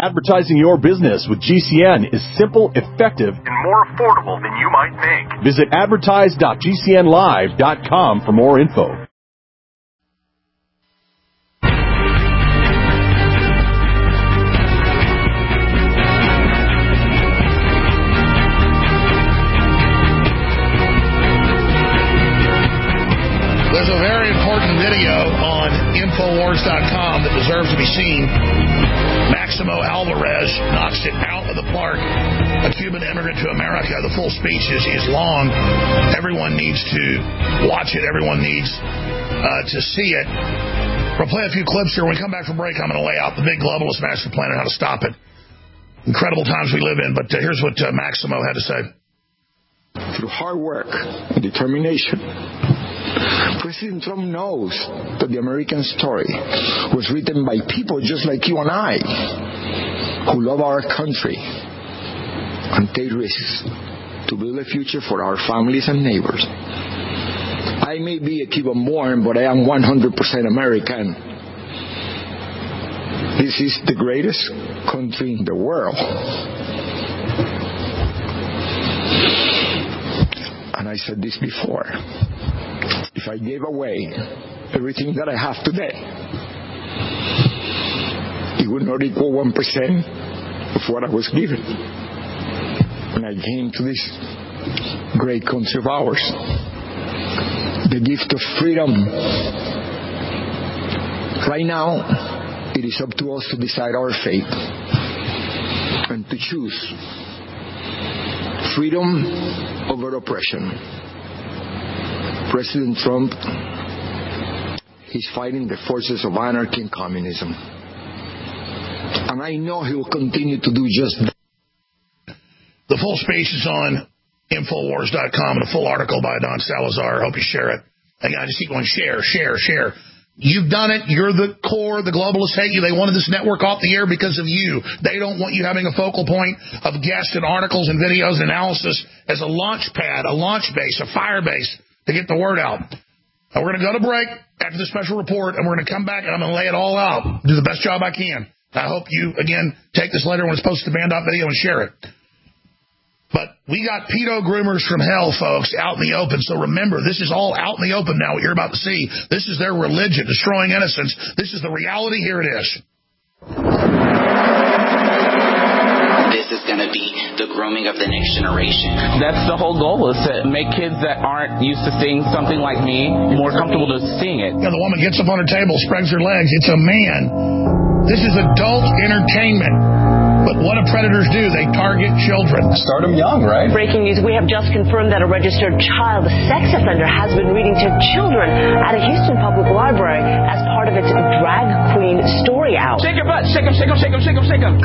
Advertising your business with GCN is simple, effective, and more affordable than you might think. Visit advertise.gcnlive.com for more info. There's a very important video on Infowars.com that deserves to be seen. Maximo Alvarez knocks it out of the park. A Cuban immigrant to America. The full speech is long. Everyone needs to watch it. Everyone needs to see it. We'll play a few clips here. When we come back from break, I'm going to lay out the big globalist master plan and how to stop it. Incredible times we live in, but here's what Maximo had to say. Through hard work and determination, President Trump knows that the American story was written by people just like you and I, who love our country and take risks to build a future for our families and neighbors. I may be a Cuban-born, but I am 100% American. This is the greatest country in the world. And I said this before. If I gave away everything that I have today, it would not equal 1% of what I was given when I came to this great country of ours. The gift of freedom. Right now, it is up to us to decide our fate and to choose freedom over oppression. President Trump, he's fighting the forces of anarchy and communism. And I know he will continue to do just that. The full speech is on Infowars.com and a full article by Don Salazar. I hope you share it. Again, I just keep going, share. You've done it. You're the core. The globalists hate you. They wanted this network off the air because of you. They don't want you having a focal point of guests and articles and videos and analysis as a launch pad, a launch base, a fire base to get the word out. Now, we're going to go to break after the special report, and we're going to come back, and I'm going to lay it all out, do the best job I can. I hope you, again, take this later when it's posted to Band.video video and share it. But we got pedo groomers from hell, folks, out in the open. So remember, this is all out in the open now, what you're about to see. This is their religion, destroying innocence. This is the reality. Here it is. This is going to be the grooming of the next generation. That's the whole goal, is to make kids that aren't used to seeing something like me more comfortable to seeing it. Yeah, the woman gets up on her table, spreads her legs. It's a man. This is adult entertainment. But what do predators do? They target children. Start them young, right? Breaking news, we have just confirmed that a registered child sex offender has been reading to children at a Houston public library as part of its drag queen story hour. Shake your butt. Shake 'em, shake 'em, shake 'em, shake 'em, shake 'em.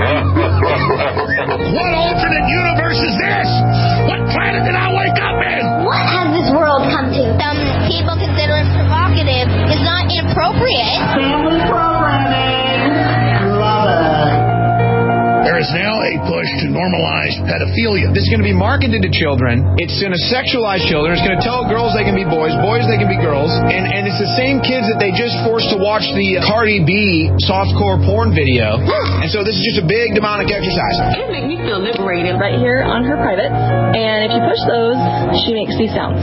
What alternate universe is this? What planet did I wake up in? What has this world come to? Some people consider it provocative. It's not inappropriate. Family programming. Love it. There is now a push to normalize pedophilia. This is going to be marketed to children. It's going to sexualize children. It's going to tell girls they can be boys, boys they can be girls. And it's the same kids that they just forced to watch the Cardi B softcore porn video. And so this is just a big demonic exercise. It makes me feel liberated. Right here on her privates. And if you push those, she makes these sounds.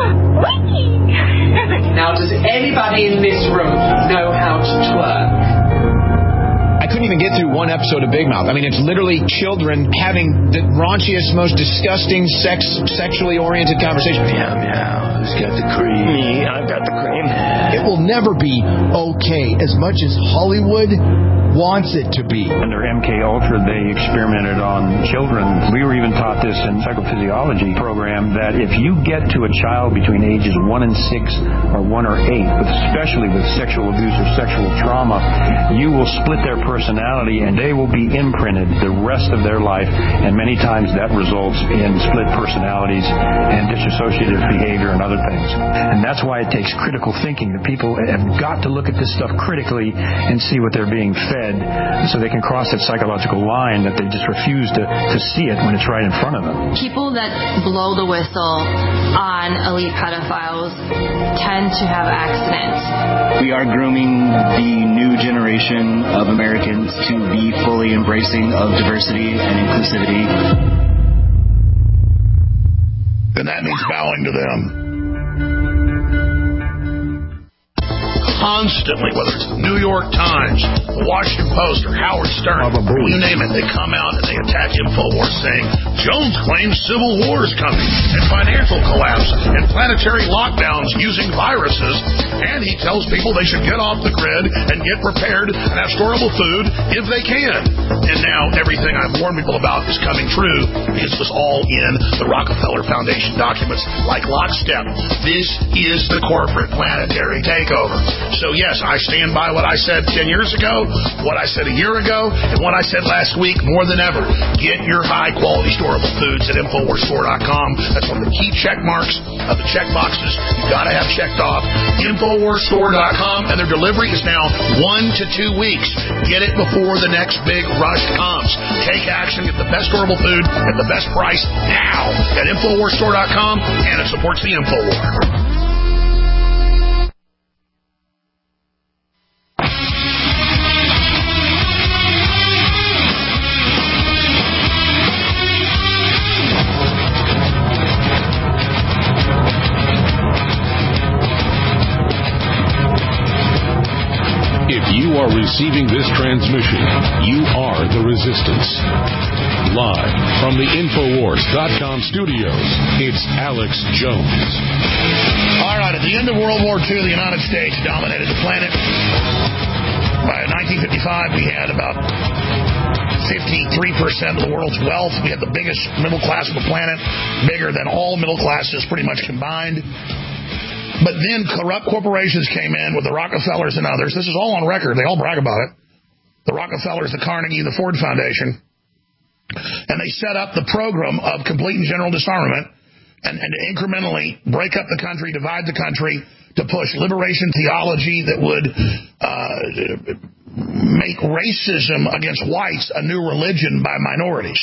Now, does anybody in this room know how to twerk? I couldn't even get through one episode of Big Mouth. I mean, it's literally children having the raunchiest, most disgusting, sexually oriented conversation. Meow. Who's got the cream? Me. I've got the cream. It will never be okay as much as Hollywood wants it to be. Under MK Ultra, they experimented on children. We were even taught this in psychophysiology program that if you get to a child between ages 1 and 6 or 1 or 8, especially with sexual abuse or sexual trauma, you will split their personality and they will be imprinted the rest of their life, and many times that results in split personalities and dissociative behavior and other things. And that's why it takes critical thinking. The people have got to look at this stuff critically and see what they're being fed. fed so they can cross that psychological line that they just refuse to see it when it's right in front of them. People that blow the whistle on elite pedophiles tend to have accidents. We are grooming the new generation of Americans to be fully embracing of diversity and inclusivity. And that means bowing to them. Constantly, whether it's the New York Times, the Washington Post, or Howard Stern, you name it, they come out and they attack InfoWars saying, Jones claims civil war is coming, and financial collapse, and planetary lockdowns using viruses, and he tells people they should get off the grid and get prepared and have storable food if they can. And now everything I've warned people about is coming true because it was all in the Rockefeller Foundation documents like lockstep. This is the corporate planetary takeover. So, yes, I stand by what I said 10 years ago, what I said a year ago, and what I said last week more than ever. Get your high-quality storable foods at InfoWarsStore.com. That's one of the key check marks of the check boxes you've got to have checked off. InfoWarsStore.com, and their delivery is now 1 to 2 weeks. Get it before the next big rush comes. Take action. Get the best storable food at the best price now at InfoWarsStore.com, and it supports the InfoWar. You are receiving this transmission. You are the resistance. Live from the Infowars.com studios, it's Alex Jones. All right, at the end of World War II, the United States dominated the planet. By 1955, we had about 53% of the world's wealth. We had the biggest middle class of the planet, bigger than all middle classes pretty much combined. But then corrupt corporations came in with the Rockefellers and others. This is all on record. They all brag about it. The Rockefellers, the Carnegie, the Ford Foundation. And they set up the program of complete and general disarmament and to incrementally break up the country, divide the country, to push liberation theology that would make racism against whites a new religion by minorities.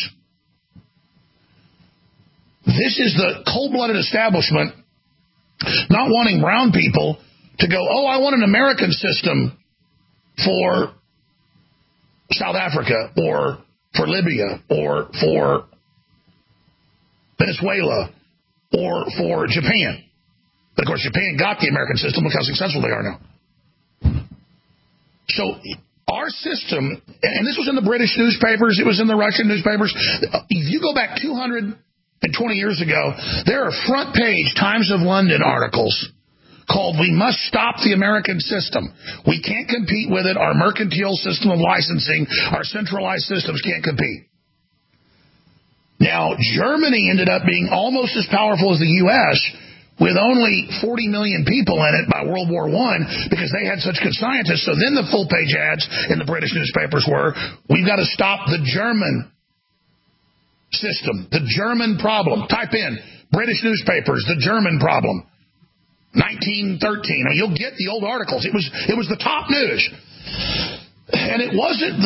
This is the cold-blooded establishment not wanting brown people to go, oh, I want an American system for South Africa or for Libya or for Venezuela or for Japan. But, of course, Japan got the American system. Look how successful they are now. So our system, and this was in the British newspapers, it was in the Russian newspapers. If you go back 220 years ago, there are front page Times of London articles called "We Must Stop the American System. We can't compete with it. Our mercantile system of licensing, our centralized systems can't compete." Now, Germany ended up being almost as powerful as the U.S. with only 40 million people in it by World War I because they had such good scientists. So then the full-page ads in the British newspapers were, we've got to stop the German system, the German problem. Type in British newspapers, the German problem, 1913. You'll get the old articles. It was the top news, and it wasn't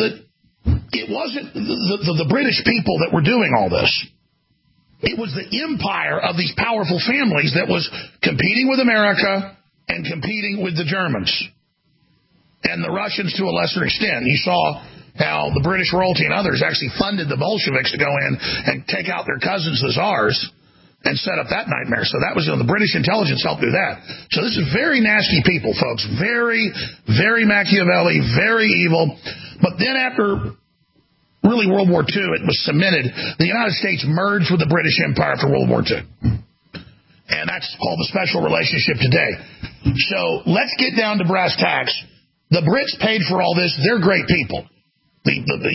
the British people that were doing all this. It was the empire of these powerful families that was competing with America and competing with the Germans and the Russians to a lesser extent. You saw how the British royalty and others actually funded the Bolsheviks to go in and take out their cousins, the Tsars, and set up that nightmare. So that was, the British intelligence helped do that. So this is very nasty people, folks. Very, very Machiavelli, very evil. But then after really World War II, it was cemented. The United States merged with the British Empire after World War II. And that's called the special relationship today. So let's get down to brass tacks. The Brits paid for all this. They're great people. The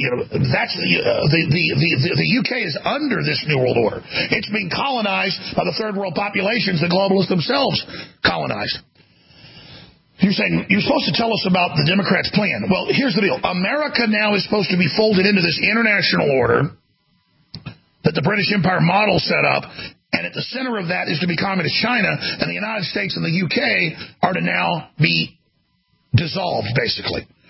UK is under this New World Order. It's being colonized by the third world populations the globalists themselves colonized. You're saying you're supposed to tell us about the Democrats' plan. Well, here's the deal. America now is supposed to be folded into this international order that the British Empire model set up, and at the center of that is to be communist China, and the United States and the UK are to now be dissolved, basically.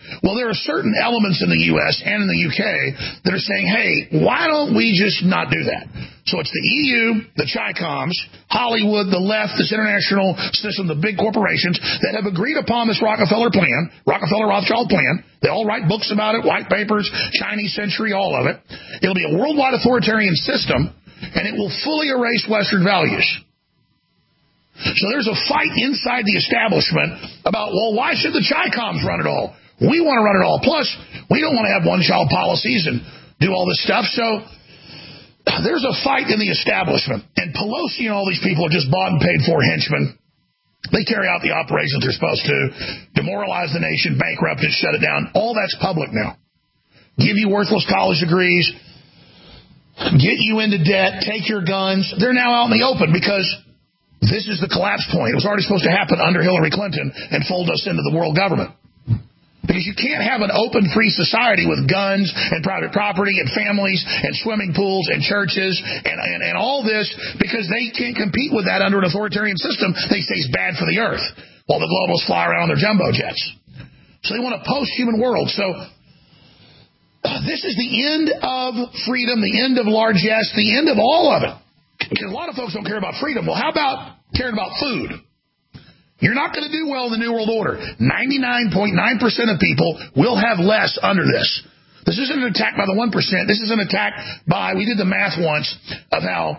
Well, there are certain elements in the U.S. and in the U.K. that are saying, hey, why don't we just not do that? So it's the EU, the Chi-Coms, Hollywood, the left, this international system, the big corporations that have agreed upon this Rockefeller plan, Rockefeller-Rothschild plan. They all write books about it, white papers, Chinese century, all of it. It'll be a worldwide authoritarian system, and it will fully erase Western values. So there's a fight inside the establishment about, well, why should the Chi-Coms run it all? We want to run it all. Plus, we don't want to have one-child policies and do all this stuff. So there's a fight in the establishment. And Pelosi and all these people are just bought and paid for henchmen. They carry out the operations they're supposed to, demoralize the nation, bankrupt it, shut it down. All that's public now. Give you worthless college degrees, get you into debt, take your guns. They're now out in the open because this is the collapse point. It was already supposed to happen under Hillary Clinton and fold us into the world government. Because you can't have an open, free society with guns and private property and families and swimming pools and churches and all this because they can't compete with that under an authoritarian system they say is bad for the earth while the globalists fly around on their jumbo jets. So they want a post-human world. So this is the end of freedom, the end of largesse, the end of all of it. Because a lot of folks don't care about freedom. Well, how about caring about food? You're not going to do well in the New World Order. 99.9% of people will have less under this. This isn't an attack by the 1%. This is an attack by, we did the math once of how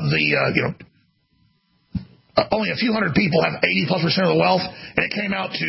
only a few hundred people have 80+% of the wealth, and it came out to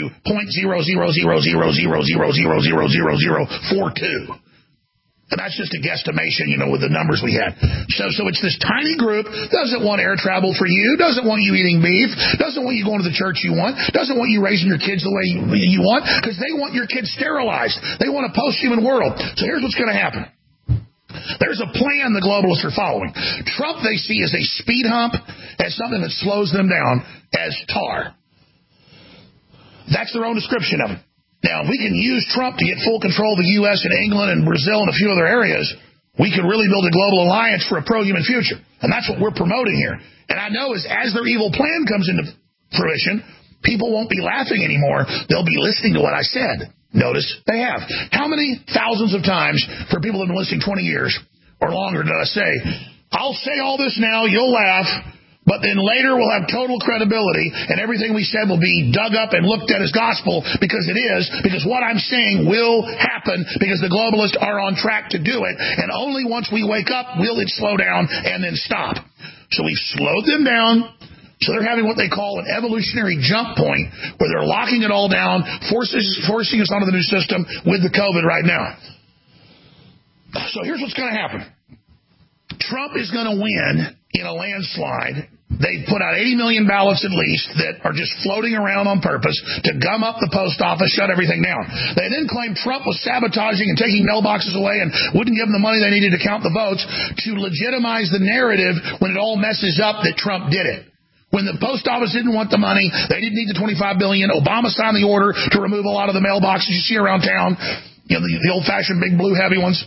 0.0000000000042. And that's just a guesstimation, with the numbers we had. So it's this tiny group, doesn't want air travel for you, doesn't want you eating beef, doesn't want you going to the church you want, doesn't want you raising your kids the way you want, because they want your kids sterilized. They want a post-human world. So here's what's going to happen. There's a plan the globalists are following. Trump they see as a speed hump, as something that slows them down, as tar. That's their own description of it. Now, if we can use Trump to get full control of the U.S. and England and Brazil and a few other areas, we could really build a global alliance for a pro-human future. And that's what we're promoting here. And I know as their evil plan comes into fruition, people won't be laughing anymore. They'll be listening to what I said. Notice they have. How many thousands of times for people that have been listening 20 years or longer did I say, I'll say all this now, you'll laugh, but then later we'll have total credibility and everything we said will be dug up and looked at as gospel because it is, because what I'm saying will happen because the globalists are on track to do it. And only once we wake up will it slow down and then stop. So we've slowed them down. So they're having what they call an evolutionary jump point where they're locking it all down, forcing us onto the new system with the COVID right now. So here's what's going to happen. Trump is going to win in a landslide. They put out 80 million ballots at least that are just floating around on purpose to gum up the post office, shut everything down. They then claimed Trump was sabotaging and taking mailboxes away and wouldn't give them the money they needed to count the votes to legitimize the narrative when it all messes up that Trump did it. When the post office didn't want the money, they didn't need the $25 billion. Obama signed the order to remove a lot of the mailboxes you see around town, the old-fashioned big blue heavy ones.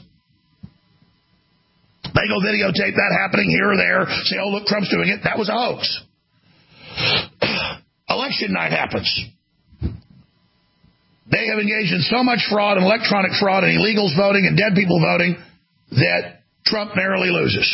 They go videotape that happening here or there, say, oh, look, Trump's doing it. That was a hoax. Election night happens. They have engaged in so much fraud and electronic fraud and illegals voting and dead people voting that Trump narrowly loses.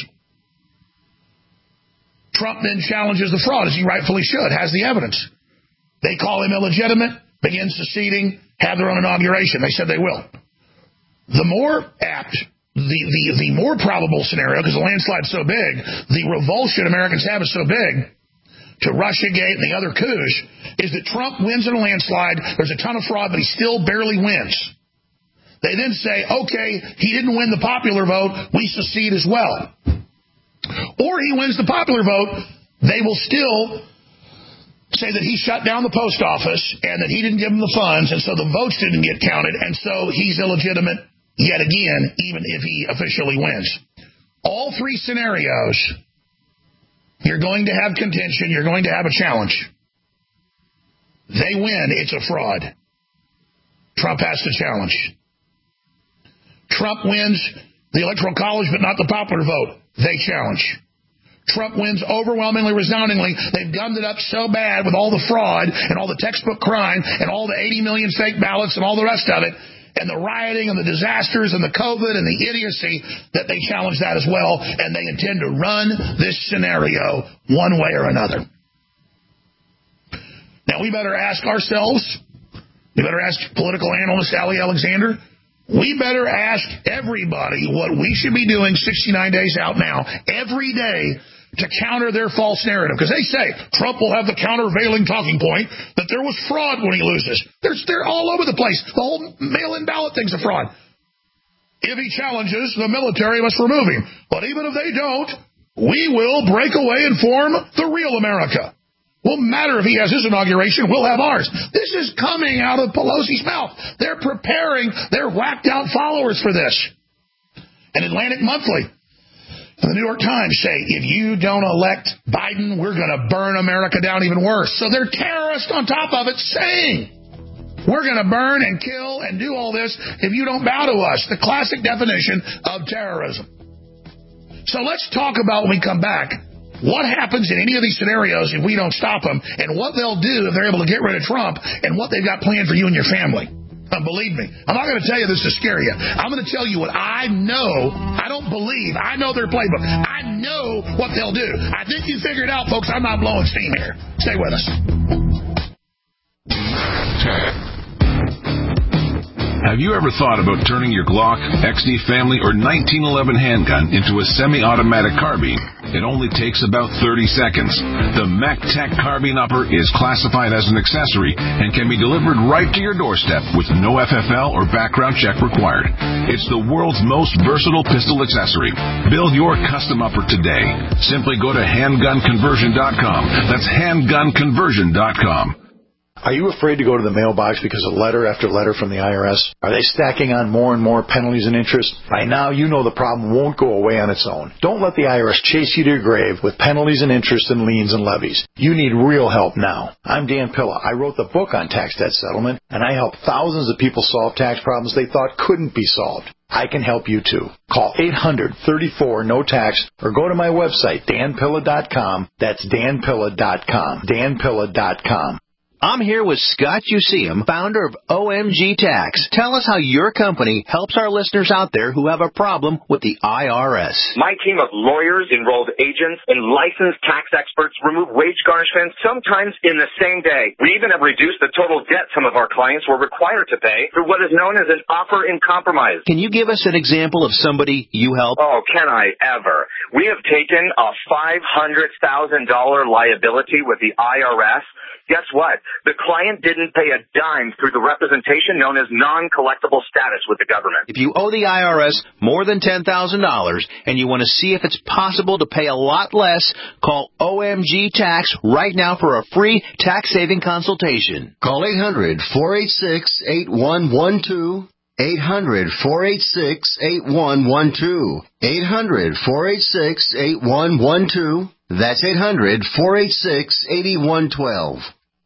Trump then challenges the fraud, as he rightfully should, has the evidence. They call him illegitimate, begin seceding, have their own inauguration. They said they will. The more apt, the more probable scenario, because the landslide's so big, the revulsion Americans have is so big to Russiagate and the other coups, is that Trump wins in a landslide, there's a ton of fraud, but he still barely wins. They then say, okay, he didn't win the popular vote, we secede as well. Or he wins the popular vote, they will still say that he shut down the post office and that he didn't give them the funds, and so the votes didn't get counted, and so he's illegitimate yet again, even if he officially wins. All three scenarios, you're going to have contention, you're going to have a challenge. They win, it's a fraud. Trump has to challenge. Trump wins the Electoral College, but not the popular vote. They challenge. Trump wins overwhelmingly, resoundingly. They've gummed it up so bad with all the fraud and all the textbook crime and all the 80 million fake ballots and all the rest of it, and the rioting and the disasters and the COVID and the idiocy, that they challenge that as well, and they intend to run this scenario one way or another. Now, we better ask ourselves, we better ask political analyst Ali Alexander, we better ask everybody what we should be doing 69 days out now, every day, to counter their false narrative. Because they say Trump will have the countervailing talking point that there was fraud when he loses. They're all over the place. The whole mail-in ballot thing's a fraud. If he challenges, the military must remove him. But even if they don't, we will break away and form the real America. Won't matter if he has his inauguration, we'll have ours. This is coming out of Pelosi's mouth. They're preparing their whacked-out followers for this. And Atlantic Monthly and the New York Times say, if you don't elect Biden, we're going to burn America down even worse. So they're terrorists on top of it saying, we're going to burn and kill and do all this if you don't bow to us. The classic definition of terrorism. So let's talk about, when we come back, what happens in any of these scenarios if we don't stop them, and what they'll do if they're able to get rid of Trump, and what they've got planned for you and your family. Believe me, I'm not going to tell you this to scare you. I'm going to tell you what I know. I don't believe. I know their playbook. I know what they'll do. I think you figured it out, folks. I'm not blowing steam here. Stay with us. Have you ever thought about turning your Glock, XD Family, or 1911 handgun into a semi-automatic carbine? It only takes about 30 seconds. The MacTac Carbine Upper is classified as an accessory and can be delivered right to your doorstep with no FFL or background check required. It's the world's most versatile pistol accessory. Build your custom upper today. Simply go to handgunconversion.com. That's handgunconversion.com. Are you afraid to go to the mailbox because of letter after letter from the IRS? Are they stacking on more and more penalties and interest? By now, you know the problem won't go away on its own. Don't let the IRS chase you to your grave with penalties and interest and liens and levies. You need real help now. I'm Dan Pilla. I wrote the book on tax debt settlement, and I help thousands of people solve tax problems they thought couldn't be solved. I can help you too. Call 800-34-NO-TAX or go to my website, danpilla.com. That's danpilla.com. danpilla.com. I'm here with Scott Useum, founder of OMG Tax. Tell us how your company helps our listeners out there who have a problem with the IRS. My team of lawyers, enrolled agents, and licensed tax experts remove wage garnishments sometimes in the same day. We even have reduced the total debt some of our clients were required to pay through what is known as an offer in compromise. Can you give us an example of somebody you help? Oh, can I ever? We have taken a $500,000 liability with the IRS. Guess what? The client didn't pay a dime through the representation known as non-collectible status with the government. If you owe the IRS more than $10,000 and you want to see if it's possible to pay a lot less, call OMG Tax right now for a free tax-saving consultation. Call 800-486-8112. 800-486-8112. 800-486-8112. That's 800-486-8112.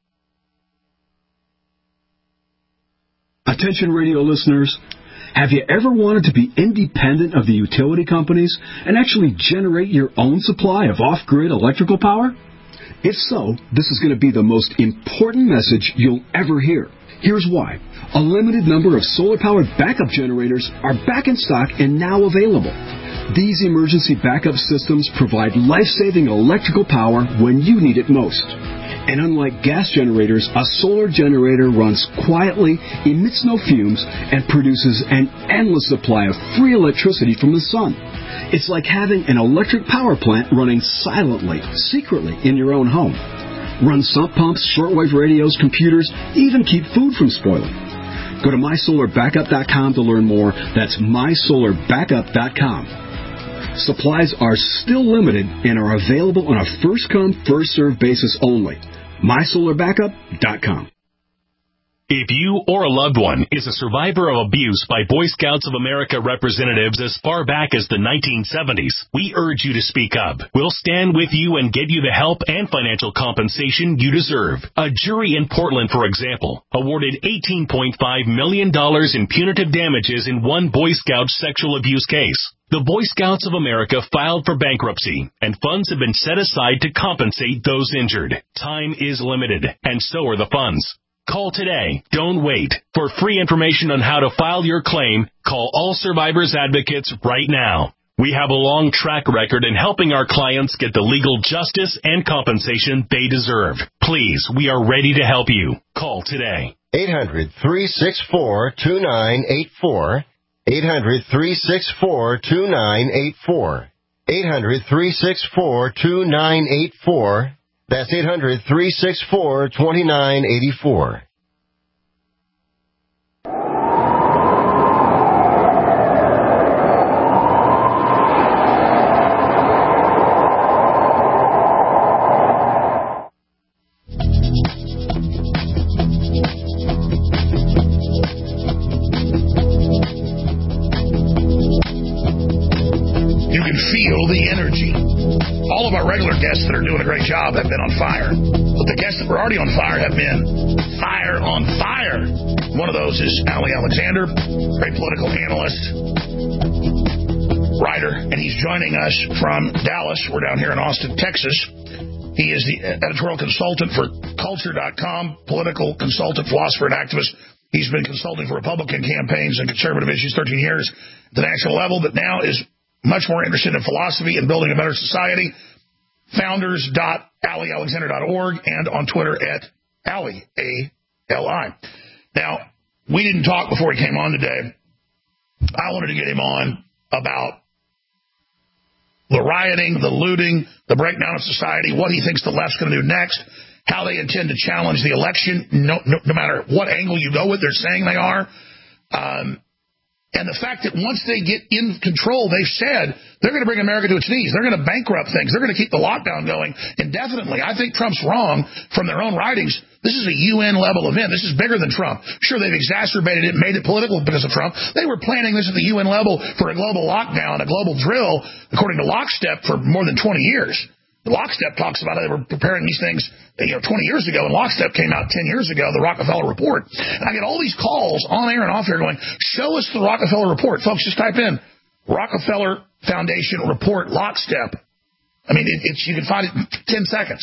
Attention radio listeners, have you ever wanted to be independent of the utility companies and actually generate your own supply of off-grid electrical power? If so, this is going to be the most important message you'll ever hear. Here's why. A limited number of solar-powered backup generators are back in stock and now available. These emergency backup systems provide life-saving electrical power when you need it most. And unlike gas generators, a solar generator runs quietly, emits no fumes, and produces an endless supply of free electricity from the sun. It's like having an electric power plant running silently, secretly in your own home. Run sump pumps, shortwave radios, computers, even keep food from spoiling. Go to mysolarbackup.com to learn more. That's mysolarbackup.com. Supplies are still limited and are available on a first-come, first-served basis only. mysolarbackup.com. If you or a loved one is a survivor of abuse by Boy Scouts of America representatives as far back as the 1970s, we urge you to speak up. We'll stand with you and get you the help and financial compensation you deserve. A jury in Portland, for example, awarded $18.5 million in punitive damages in one Boy Scout sexual abuse case. The Boy Scouts of America filed for bankruptcy, and funds have been set aside to compensate those injured. Time is limited, and so are the funds. Call today. Don't wait. For free information on how to file your claim, call All Survivors Advocates right now. We have a long track record in helping our clients get the legal justice and compensation they deserve. Please, we are ready to help you. Call today. 800-364-2984. 800-364-2984. 800-364-2984. That's 800-364-2984. You can feel the energy. All of our regular guests that are doing a great job have been on fire. But the guests that were already on fire have been fire on fire. One of those is Ali Alexander, great political analyst, writer, and he's joining us from Dallas. We're down here in Austin, Texas. He is the editorial consultant for Culture.com, political consultant, philosopher, and activist. He's been consulting for Republican campaigns and conservative issues 13 years at the national level, but now is much more interested in philosophy and building a better society. Founders.alialexander.org and on Twitter at Ali, A-L-I. Now, we didn't talk before he came on today. I wanted to get him on about the rioting, the looting, the breakdown of society, what he thinks the left's going to do next, how they intend to challenge the election, no matter what angle you go with, they're saying they are. And the fact that once they get in control, they've said they're going to bring America to its knees. They're going to bankrupt things. They're going to keep the lockdown going indefinitely. I think Trump's wrong from their own writings. This is a UN-level event. This is bigger than Trump. Sure, they've exacerbated it, made it political because of Trump. They were planning this at the UN level for a global lockdown, a global drill, according to Lockstep, for more than 20 years. The Lockstep talks about it. They were preparing these things 20 years ago, and Lockstep came out 10 years ago, the Rockefeller Report. And I get all these calls on air and off air going, show us the Rockefeller Report. Folks, just type in Rockefeller Foundation Report Lockstep. I mean, you can find it in 10 seconds.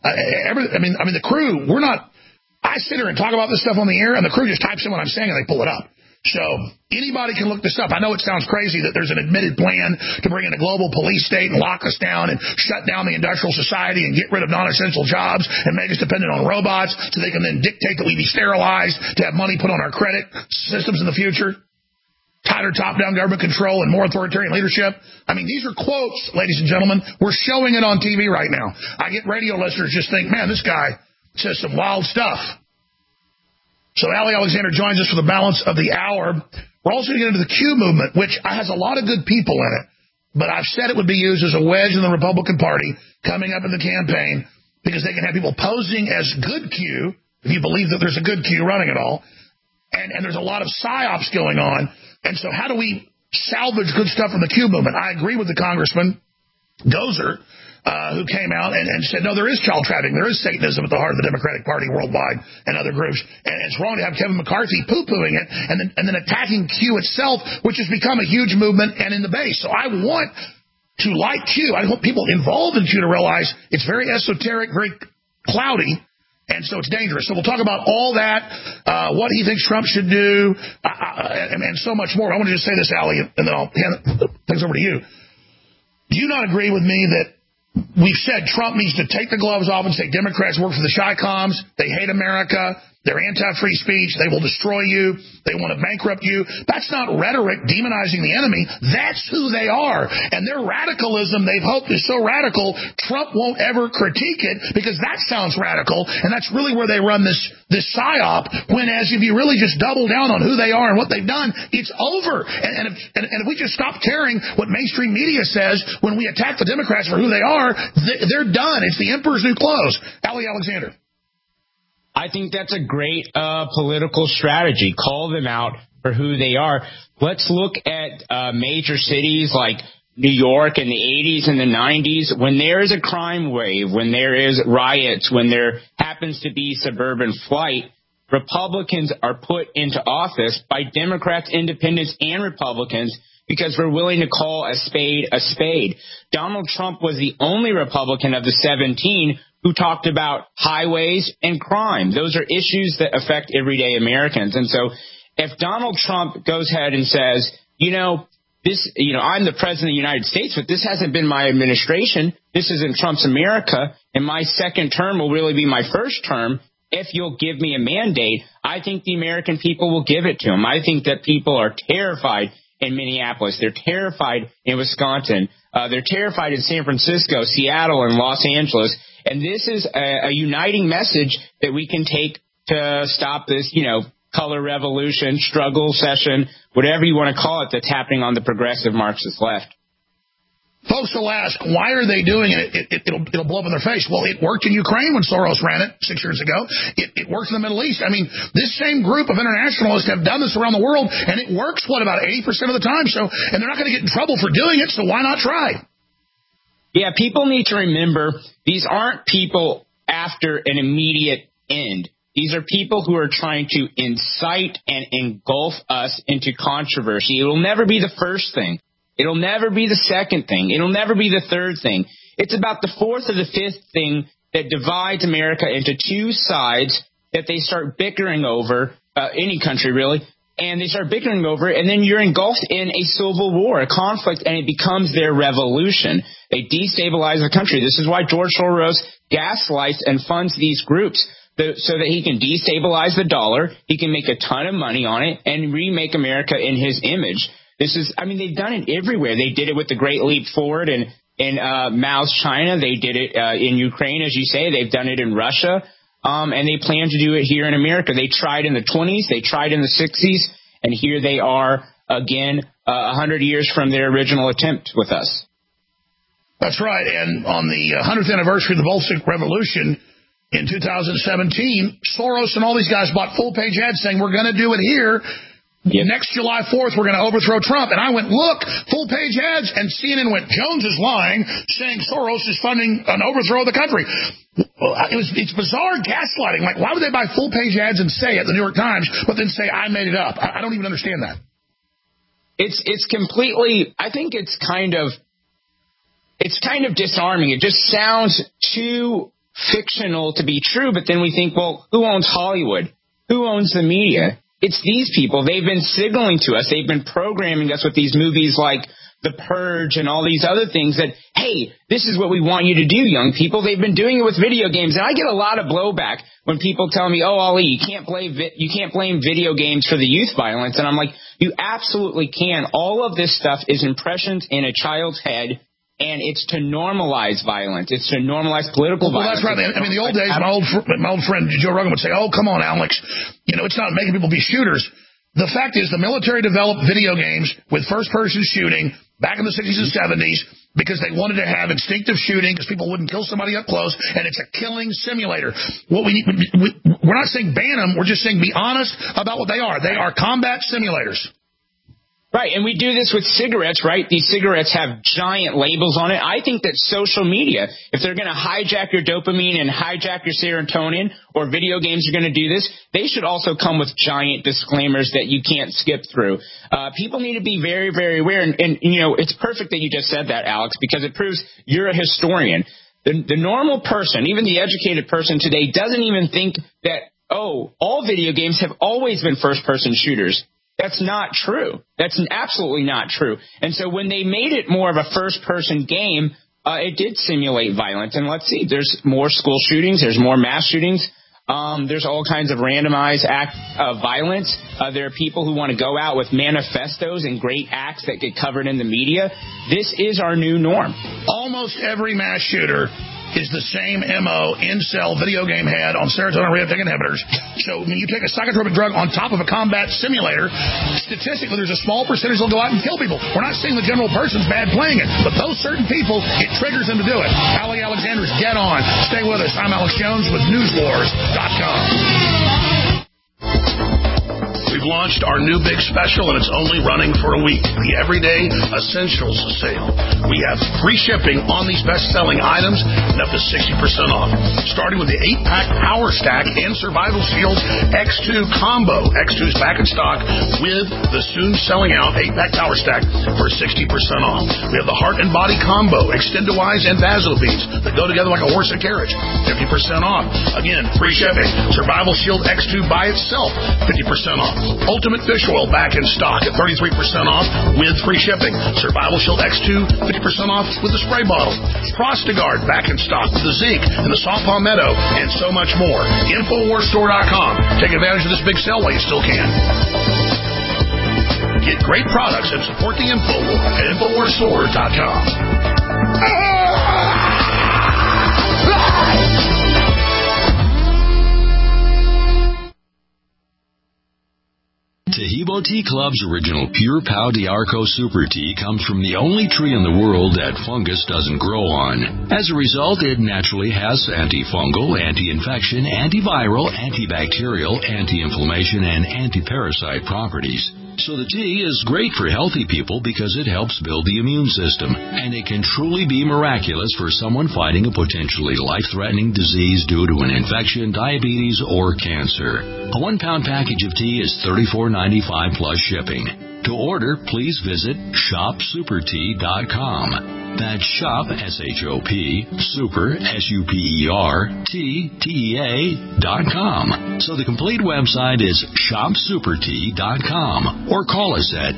The crew, I sit here and talk about this stuff on the air, and the crew just types in what I'm saying, and they pull it up. So anybody can look this up. I know it sounds crazy that there's an admitted plan to bring in a global police state and lock us down and shut down the industrial society and get rid of non-essential jobs and make us dependent on robots so they can then dictate that we be sterilized to have money put on our credit systems in the future. Tighter top-down government control and more authoritarian leadership. I mean, these are quotes, ladies and gentlemen. We're showing it on TV right now. I get radio listeners just think, man, this guy says some wild stuff. So Ali Alexander joins us for the balance of the hour. We're also going to get into the Q movement, which has a lot of good people in it. But I've said it would be used as a wedge in the Republican Party coming up in the campaign because they can have people posing as good Q, if you believe that there's a good Q running it all. And there's a lot of psyops going on. And so how do we salvage good stuff from the Q movement? I agree with the Congressman Gozer, who came out and said, no, there is child trafficking. There is Satanism at the heart of the Democratic Party worldwide and other groups. And it's wrong to have Kevin McCarthy poo-pooing it and then attacking Q itself, which has become a huge movement and in the base. So I want to like Q. I want people involved in Q to realize it's very esoteric, very cloudy, and so it's dangerous. So we'll talk about all that, what he thinks Trump should do, and so much more. I want to just say this, Ali, and then I'll hand things over to you. Do you not agree with me that we've said Trump needs to take the gloves off and say Democrats work for the Chi-Coms, they hate America, they're anti-free speech, they will destroy you, they want to bankrupt you? That's not rhetoric demonizing the enemy. That's who they are. And their radicalism, they've hoped, is so radical, Trump won't ever critique it because that sounds radical, and that's really where they run this psyop, when as if you really just double down on who they are and what they've done, it's over. And if we just stop caring what mainstream media says when we attack the Democrats for who they are, they're done. It's the emperor's new clothes. Ali Alexander. I think that's a great political strategy. Call them out for who they are. Let's look at major cities like New York in the 80s and the 90s. When there is a crime wave, when there is riots, when there happens to be suburban flight, Republicans are put into office by Democrats, independents, and Republicans because we're willing to call a spade a spade. Donald Trump was the only Republican of the 17 who talked about highways and crime. Those are issues that affect everyday Americans. And so if Donald Trump goes ahead and says, I'm the president of the United States, but this hasn't been my administration. This isn't Trump's America, and my second term will really be my first term. If you'll give me a mandate, I think the American people will give it to him. I think that people are terrified in Minneapolis. They're terrified in Wisconsin. They're terrified in San Francisco, Seattle, and Los Angeles. And this is a uniting message that we can take to stop this, color revolution, struggle session, whatever you want to call it, that's happening on the progressive Marxist left. Folks will ask, why are they doing it? It'll blow up in their face. Well, it worked in Ukraine when Soros ran it 6 years ago. It works in the Middle East. I mean, this same group of internationalists have done this around the world, and it works, about 80% of the time. And they're not going to get in trouble for doing it, so why not try? Yeah, people need to remember these aren't people after an immediate end. These are people who are trying to incite and engulf us into controversy. It will never be the first thing. It'll never be the second thing. It'll never be the third thing. It's about the fourth or the fifth thing that divides America into two sides that they start bickering over, any country really, and they start bickering over, and then you're engulfed in a civil war, a conflict, and it becomes their revolution. They destabilize the country. This is why George Soros gaslights and funds these groups, so that he can destabilize the dollar, he can make a ton of money on it, and remake America in his image. They've done it everywhere. They did it with the Great Leap Forward in Mao's China. They did it in Ukraine, as you say. They've done it in Russia, and they plan to do it here in America. They tried in the 20s, they tried in the 60s, and here they are again 100 years from their original attempt with us. That's right, and on the 100th anniversary of the Bolshevik Revolution, in 2017, Soros and all these guys bought full-page ads saying, we're going to do it here. Yep. Next July 4th, we're going to overthrow Trump. And I went, look, full-page ads. And CNN went, Jones is lying, saying Soros is funding an overthrow of the country. It's bizarre gaslighting. Like, why would they buy full-page ads and say it, the New York Times, but then say, I made it up? I don't even understand that. It's completely, I think it's kind of disarming. It just sounds too fictional to be true, but then we think, well, who owns Hollywood? Who owns the media? It's these people. They've been signaling to us. They've been programming us with these movies like The Purge and all these other things that, hey, this is what we want you to do, young people. They've been doing it with video games, and I get a lot of blowback when people tell me, oh, Ali, you can't blame video games for the youth violence, and I'm like, you absolutely can. All of this stuff is impressions in a child's head. And it's to normalize violence. It's to normalize political violence. Well, that's right. I mean, the old days, my old friend Joe Rogan would say, oh, come on, Alex. It's not making people be shooters. The fact is the military developed video games with first-person shooting back in the 60s and 70s because they wanted to have instinctive shooting because people wouldn't kill somebody up close, and it's a killing simulator. We're not saying ban them. We're just saying be honest about what they are. They are combat simulators. Right, and we do this with cigarettes, right? These cigarettes have giant labels on it. I think that social media, if they're going to hijack your dopamine and hijack your serotonin, or video games are going to do this, they should also come with giant disclaimers that you can't skip through. People need to be very, very aware, and it's perfect that you just said that, Alex, because it proves you're a historian. The normal person, even the educated person today, doesn't even think that, all video games have always been first-person shooters. That's not true. That's absolutely not true. And so when they made it more of a first-person game, it did simulate violence. And let's see, there's more school shootings. There's more mass shootings. There's all kinds of randomized acts of violence. There are people who want to go out with manifestos and great acts that get covered in the media. This is our new norm. Almost every mass shooter is the same MO in-cell video game had on serotonin reuptake inhibitors. So when you take a psychotropic drug on top of a combat simulator, statistically there's a small percentage that'll go out and kill people. We're not saying the general person's bad playing it, but those certain people, it triggers them to do it. Ali Alexander's dead on. Stay with us. I'm Alex Jones with NewsWars.com. We've launched our new big special, and it's only running for a week, the Everyday Essentials Sale. We have free shipping on these best-selling items and up to 60% off, starting with the 8-pack Power Stack and Survival Shield X2 Combo. X2 is back in stock with the soon-selling out 8-pack Power Stack for 60% off. We have the Heart and Body Combo, Extend-A-Wise and Vasobeads that go together like a horse and carriage, 50% off. Again, free shipping. Survival Shield X2 by itself, 50% off. Ultimate Fish Oil back in stock at 33% off with free shipping. Survival Shield X2, 50% off with the spray bottle. Prostagard back in stock with the Zinc and the Soft Palmetto and so much more. InfoWarsStore.com. Take advantage of this big sale while you still can. Get great products and support the InfoWar at InfoWarsStore.com. Tahibo Tea Club's original Pure Pau d'Arco Super Tea comes from the only tree in the world that fungus doesn't grow on. As a result, it naturally has antifungal, anti-infection, antiviral, antibacterial, anti-inflammation, and anti-parasite properties. So the tea is great for healthy people because it helps build the immune system, and it can truly be miraculous for someone fighting a potentially life-threatening disease due to an infection, diabetes, or cancer. A 1-pound package of tea is $34.95 plus shipping. To order, please visit shopsupertea.com. That's shop, S-H-O-P, super, S-U-P-E-R, T-T-E-A.com. So the complete website is shopsupertea.com, or call us at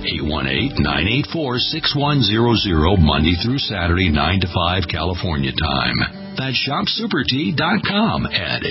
818-984-6100 Monday through Saturday, 9 to 5 California time. That's shopsupertea.com at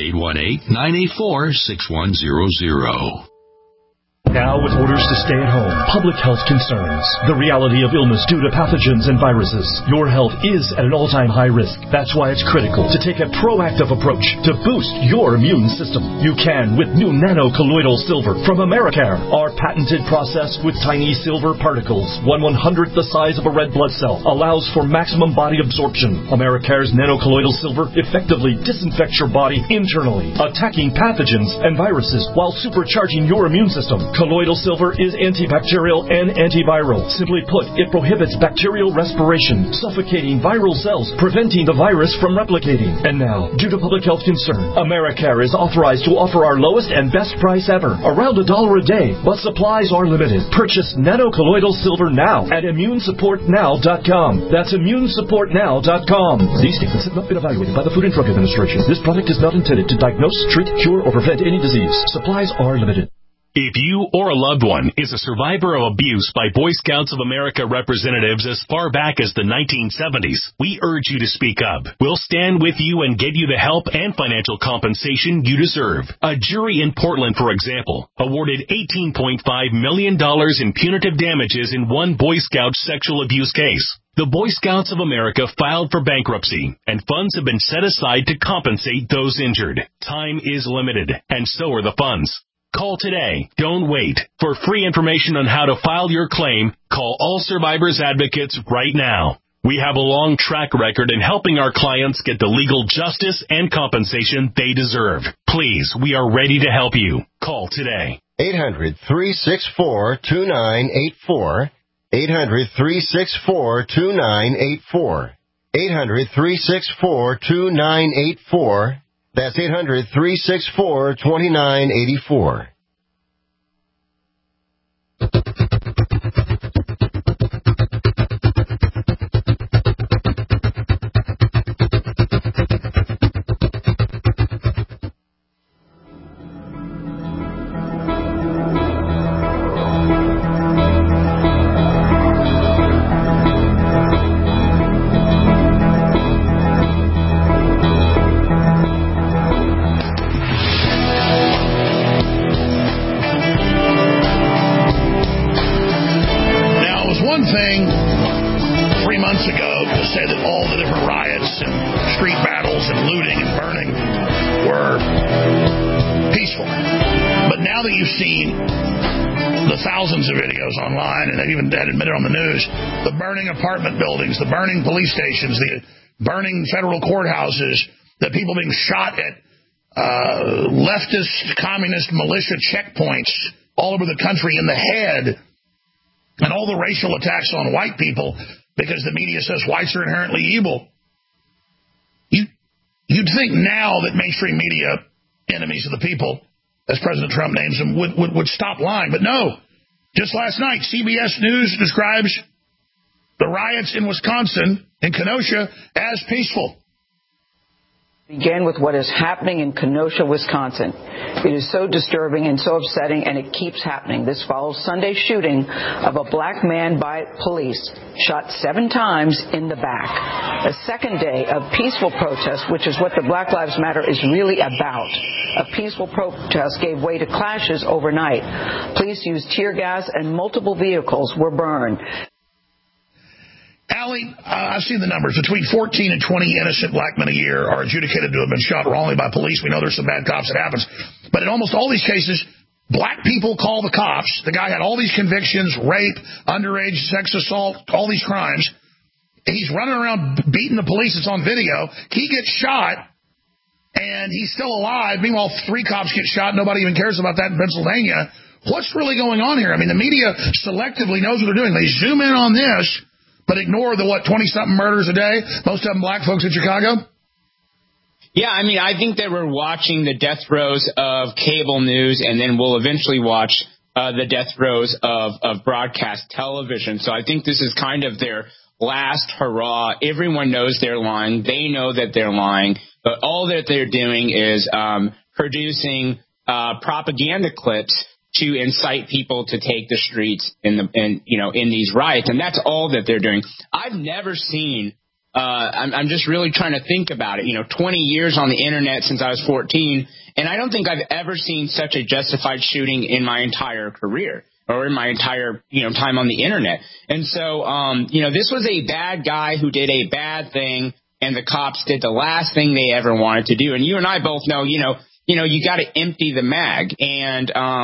818-984-6100. Now, with orders to stay at home, public health concerns, the reality of illness due to pathogens and viruses, your health is at an all-time high risk. That's why it's critical to take a proactive approach to boost your immune system. You can with new nano-colloidal silver from Americare. Our patented process with tiny silver particles, 1/100th the size of a red blood cell, allows for maximum body absorption. Americare's nano-colloidal silver effectively disinfects your body internally, attacking pathogens and viruses while supercharging your immune system. Colloidal silver is antibacterial and antiviral. Simply put, it prohibits bacterial respiration, suffocating viral cells, preventing the virus from replicating. And now, due to public health concern, Americare is authorized to offer our lowest and best price ever, around $1 a day, but supplies are limited. Purchase nano-colloidal silver now at ImmuneSupportNow.com. That's ImmuneSupportNow.com. These statements have not been evaluated by the Food and Drug Administration. This product is not intended to diagnose, treat, cure, or prevent any disease. Supplies are limited. If you or a loved one is a survivor of abuse by Boy Scouts of America representatives as far back as the 1970s, we urge you to speak up. We'll stand with you and get you the help and financial compensation you deserve. A jury in Portland, for example, awarded $18.5 million in punitive damages in one Boy Scout sexual abuse case. The Boy Scouts of America filed for bankruptcy, and funds have been set aside to compensate those injured. Time is limited, and so are the funds. Call today. Don't wait. For free information on how to file your claim, call All Survivors Advocates right now. We have a long track record in helping our clients get the legal justice and compensation they deserve. Please, we are ready to help you. Call today. 800-364-2984. 800-364-2984. 800-364-2984. That's 800-364-2984. say that all the different riots and street battles and looting and burning were peaceful. But now that you've seen the thousands of videos online, and they've even admitted on the news, the burning apartment buildings, the burning police stations, the burning federal courthouses, the people being shot at leftist, communist militia checkpoints all over the country in the head, and all the racial attacks on white people because the media says whites are inherently evil. You'd think now that mainstream media, enemies of the people, as President Trump names them, would stop lying. But no. Just last night, CBS News describes the riots in Wisconsin, in Kenosha, as peaceful. Begin with what is happening in Kenosha, Wisconsin. It is so disturbing and so upsetting, and it keeps happening. This follows Sunday's shooting of a black man by police, shot 7 times in the back. A second day of peaceful protest, which is what the Black Lives Matter is really about. A peaceful protest gave way to clashes overnight. Police used tear gas and multiple vehicles were burned. Allie, I've seen the numbers. Between 14 and 20 innocent black men a year are adjudicated to have been shot wrongly by police. We know there's some bad cops. It happens. But in almost all these cases, black people call the cops. The guy had all these convictions, rape, underage sex assault, all these crimes. He's running around beating the police. It's on video. He gets shot, and he's still alive. Meanwhile, 3 cops get shot. Nobody even cares about that in Pennsylvania. What's really going on here? I mean, the media selectively knows what they're doing. They zoom in on this, but ignore the, 20-something murders a day, most of them black folks in Chicago? Yeah, I mean, I think that we're watching the death throes of cable news, and then we'll eventually watch the death throes of broadcast television. So I think this is kind of their last hurrah. Everyone knows they're lying. They know that they're lying. But all that they're doing is producing propaganda clips to incite people to take the streets in these riots, and that's all that they're doing. I've never seen. I'm just really trying to think about it. 20 years on the internet since I was 14, and I don't think I've ever seen such a justified shooting in my entire career or in my entire time on the internet. And so this was a bad guy who did a bad thing, and the cops did the last thing they ever wanted to do. And you and I both know, you got to empty the mag, and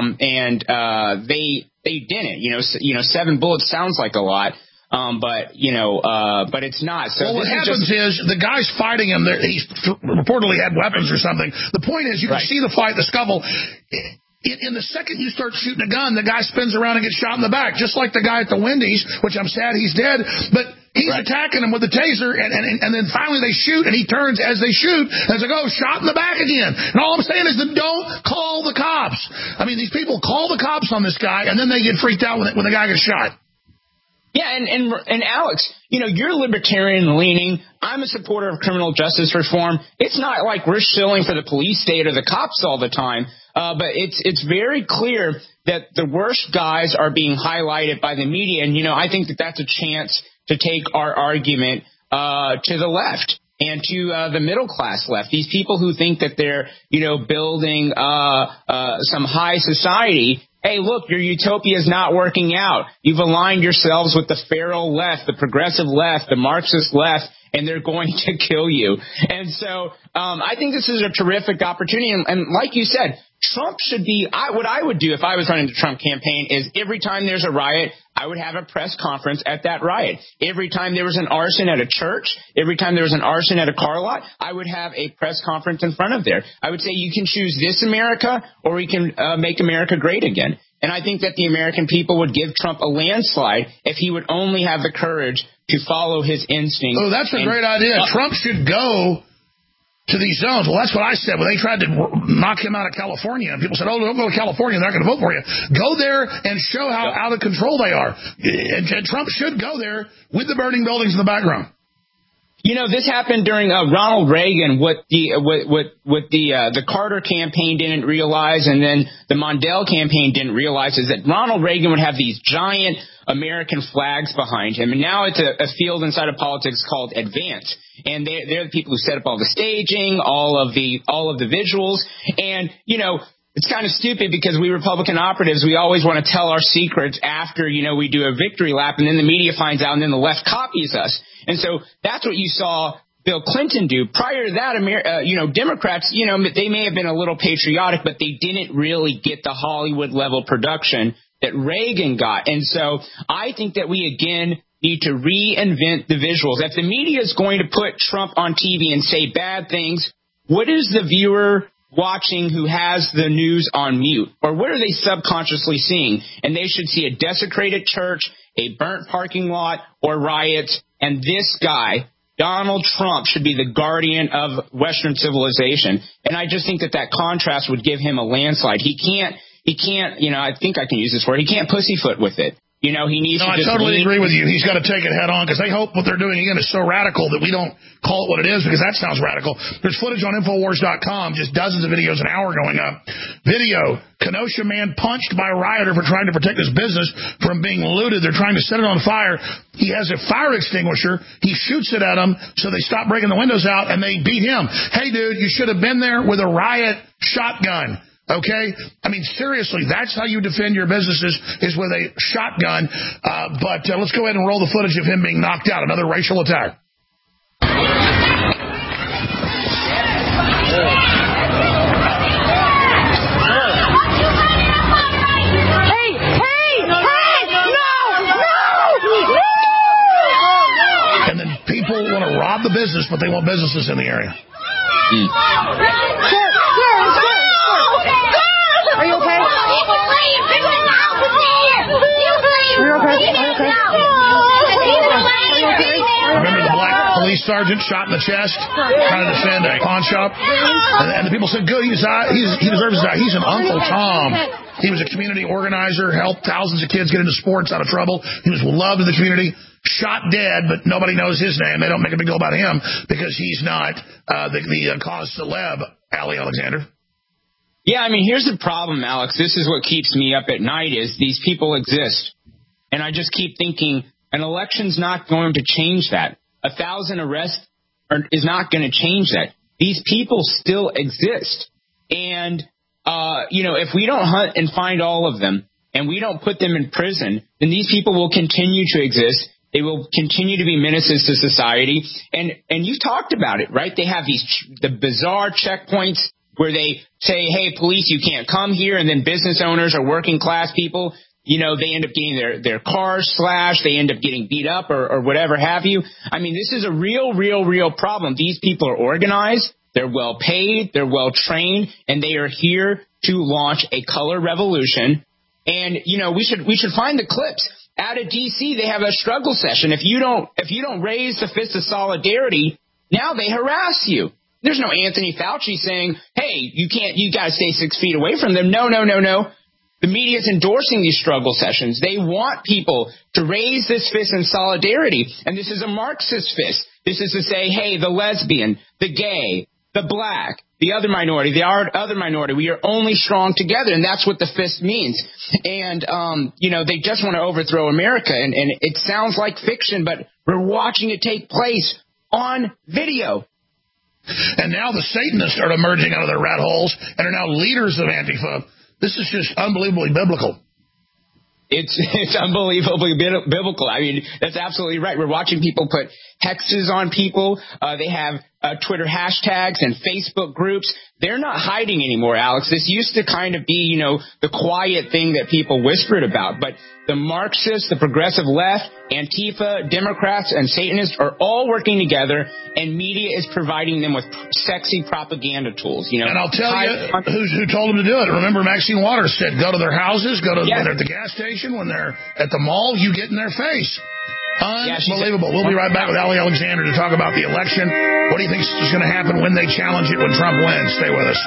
they didn't. 7 bullets sounds like a lot, but it's not. So what happens is the guy's fighting him. He's reportedly had weapons or something. The point is, you can see the fight, the scuffle. In the second you start shooting a gun, the guy spins around and gets shot in the back, just like the guy at the Wendy's, which I'm sad he's dead, but he's attacking him with a taser, and then finally they shoot, and he turns as they shoot, and it's like, oh, shot in the back again. And all I'm saying is that don't call the cops. I mean, these people call the cops on this guy, and then they get freaked out when the guy gets shot. Yeah, and Alex, you're libertarian leaning. I'm a supporter of criminal justice reform. It's not like we're shilling for the police state or the cops all the time, but it's very clear that the worst guys are being highlighted by the media, and I think that that's a chance to take our argument to the left and to the middle class left. These people who think that they're building some high society. Hey, look, your utopia is not working out. You've aligned yourselves with the feral left, the progressive left, the Marxist left, and they're going to kill you. And so I think this is a terrific opportunity. And like you said, Trump should be what I would do if I was running the Trump campaign is every time there's a riot, I would have a press conference at that riot. Every time there was an arson at a church, every time there was an arson at a car lot, I would have a press conference in front of there. I would say you can choose this America or we can make America great again. And I think that the American people would give Trump a landslide if he would only have the courage to follow his instincts. Oh, that's a great idea. Trump should go to these zones. Well, that's what I said when they tried to knock him out of California. And people said, oh, don't go to California. They're not going to vote for you. Go there and show how out of control they are. And Trump should go there with the burning buildings in the background. This happened during Ronald Reagan. What the Carter campaign didn't realize, and then the Mondale campaign didn't realize, is that Ronald Reagan would have these giant American flags behind him, and now it's a field inside of politics called Advance, and they're the people who set up all the staging, all of the visuals, and it's kind of stupid because we Republican operatives, we always want to tell our secrets after, we do a victory lap, and then the media finds out, and then the left copies us. And so that's what you saw Bill Clinton do. Prior to that, Democrats, they may have been a little patriotic, but they didn't really get the Hollywood level production that Reagan got. And so I think that we, again, need to reinvent the visuals. If the media is going to put Trump on TV and say bad things, what is the viewer watching who has the news on mute? Or what are they subconsciously seeing? And they should see a desecrated church, a burnt parking lot, or riots. And this guy, Donald Trump, should be the guardian of Western civilization. And I just think that contrast would give him a landslide. He can't, I think I can use this word, he can't pussyfoot with it. He needs to just... I totally agree with you. He's got to take it head on because they hope what they're doing, again, is so radical that we don't call it what it is because that sounds radical. There's footage on Infowars.com, just dozens of videos an hour going up. Video, Kenosha man punched by a rioter for trying to protect his business from being looted. They're trying to set it on fire. He has a fire extinguisher. He shoots it at them, so they stop breaking the windows out, and they beat him. Hey, dude, you should have been there with a riot shotgun. Okay? I mean, seriously, that's how you defend your businesses, is with a shotgun. But let's go ahead and roll the footage of him being knocked out. Another racial attack. And then people want to rob the business, but they want businesses in the area. Are you okay? Remember the black police sergeant shot in the chest trying to defend a pawn shop? And the people said, good, he deserves to die. He's an Uncle Tom. He was a community organizer, helped thousands of kids get into sports out of trouble. He was loved in the community. Shot dead, but nobody knows his name. They don't make a big deal about him because he's not the cause celeb, Ali Alexander. Yeah, I mean, here's the problem, Alex. This is what keeps me up at night is these people exist. And I just keep thinking an election's not going to change that. 1,000 arrests is not going to change that. These people still exist. And, if we don't hunt and find all of them and we don't put them in prison, then these people will continue to exist. They will continue to be menaces to society. And you talked about it, right? They have the bizarre checkpoints where they say, hey, police, you can't come here. And then business owners or working class people, they end up getting their cars slashed. They end up getting beat up or whatever have you. I mean, this is a real problem. These people are organized. They're well paid. They're well trained. And they are here to launch a color revolution. And, we should find the clips. Out of D.C., they have a struggle session. If you don't raise the fist of solidarity, now they harass you. There's no Anthony Fauci saying, hey, you got to stay 6 feet away from them. No. The media is endorsing these struggle sessions. They want people to raise this fist in solidarity. And this is a Marxist fist. This is to say, hey, the lesbian, the gay, the black, the other minority, we are only strong together. And that's what the fist means. And, they just want to overthrow America. And it sounds like fiction, but we're watching it take place on video. And now the Satanists are emerging out of their rat holes and are now leaders of Antifa. This is just unbelievably biblical. It's unbelievably biblical. I mean, that's absolutely right. We're watching people put hexes on people. They have Twitter hashtags and Facebook groups. They're not hiding anymore, Alex. This used to kind of be, the quiet thing that people whispered about. But the Marxists, the progressive left, Antifa, Democrats, and Satanists are all working together, and media is providing them with sexy propaganda tools. And I'll tell you who told them to do it. Remember, Maxine Waters said, go to their houses, when they're at the gas station, when they're at the mall, you get in their face. Unbelievable. We'll be right back with Ali Alexander to talk about the election. What do you think is going to happen when they challenge it when Trump wins? Stay with us.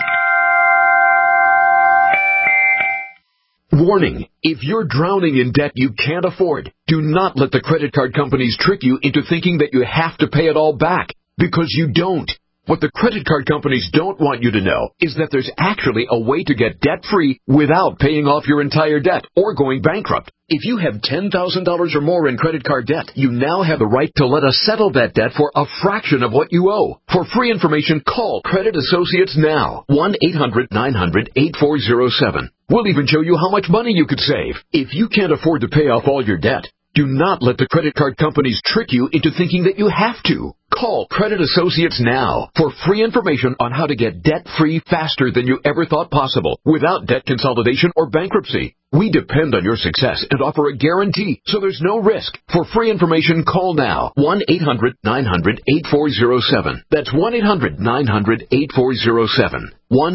Warning, if you're drowning in debt you can't afford, do not let the credit card companies trick you into thinking that you have to pay it all back, because you don't. What the credit card companies don't want you to know is that there's actually a way to get debt-free without paying off your entire debt or going bankrupt. If you have $10,000 or more in credit card debt, you now have the right to let us settle that debt for a fraction of what you owe. For free information, call Credit Associates now. 1-800-900-8407. We'll even show you how much money you could save. If you can't afford to pay off all your debt, do not let the credit card companies trick you into thinking that you have to. Call Credit Associates now for free information on how to get debt-free faster than you ever thought possible without debt consolidation or bankruptcy. We depend on your success and offer a guarantee, so there's no risk. For free information, call now. 1-800-900-8407. That's 1-800-900-8407.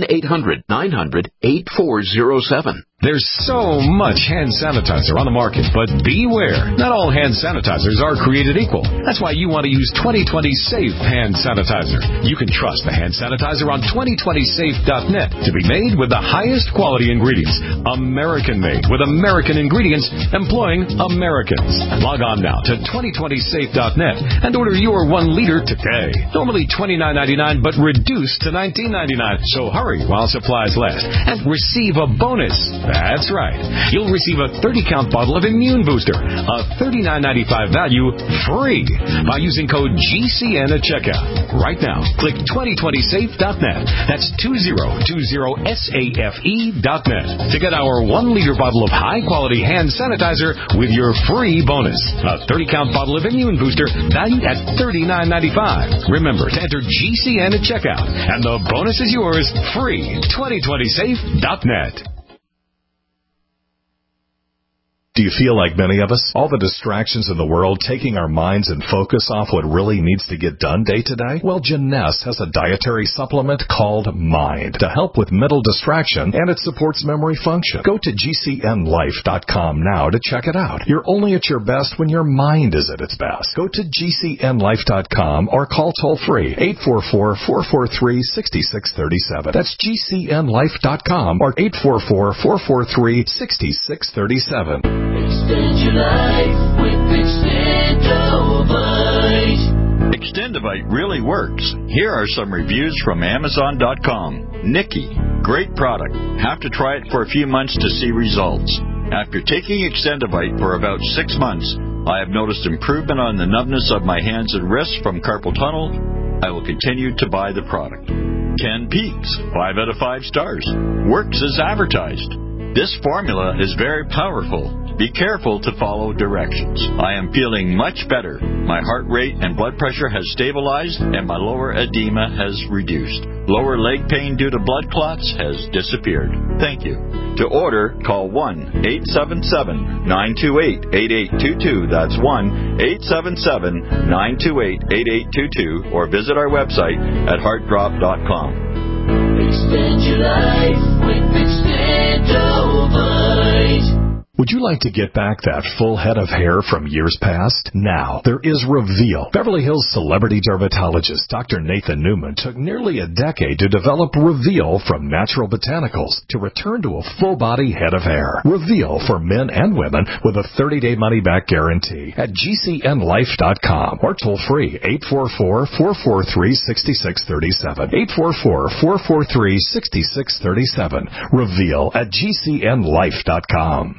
1-800-900-8407. There's so much hand sanitizer on the market, but beware. Not all hand sanitizers are created equal. That's why you want to use 2020 Safe Hand Sanitizer. You can trust the hand sanitizer on 2020safe.net to be made with the highest quality ingredients. American-made with American ingredients employing Americans. Log on now to 2020safe.net and order your 1 liter today. Normally $29.99, but reduced to $19.99. So hurry while supplies last and receive a bonus. That's right. You'll receive a 30-count bottle of Immune Booster, a $39.95 value, free by using code GCN at checkout. Right now, click 2020safe.net. That's 2020safe.net to get our 1 liter bottle of high-quality hand sanitizer with your free bonus. A 30-count bottle of Immune Booster valued at $39.95. Remember to enter GCN at checkout, and the bonus is yours, free. 2020safe.net. Do you feel like many of us? All the distractions in the world taking our minds and focus off what really needs to get done day to day? Well, Jeunesse has a dietary supplement called Mind to help with mental distraction, and it supports memory function. Go to GCNlife.com now to check it out. You're only at your best when your mind is at its best. Go to GCNlife.com or call toll-free 844-443-6637. That's GCNlife.com or 844-443-6637. Extend your life with Extendovite. Extendovite really works. Here are some reviews from Amazon.com. Nikki, great product. Have to try it for a few months to see results. After taking Extendovite for about 6 months, I have noticed improvement on the numbness of my hands and wrists from carpal tunnel. I will continue to buy the product. Ken Peaks, 5 out of 5 stars. Works as advertised. This formula is very powerful. Be careful to follow directions. I am feeling much better. My heart rate and blood pressure has stabilized, and my lower edema has reduced. Lower leg pain due to blood clots has disappeared. Thank you. To order, call 1-877-928-8822. That's 1-877-928-8822. Or visit our website at heartdrop.com. Extend your life with Extendovite. Would you like to get back that full head of hair from years past? Now, there is Reveal. Beverly Hills celebrity dermatologist Dr. Nathan Newman took nearly a decade to develop Reveal from natural botanicals to return to a full-body head of hair. Reveal for men and women with a 30-day money-back guarantee at GCNlife.com or toll-free 844-443-6637. 844-443-6637. Reveal at GCNlife.com.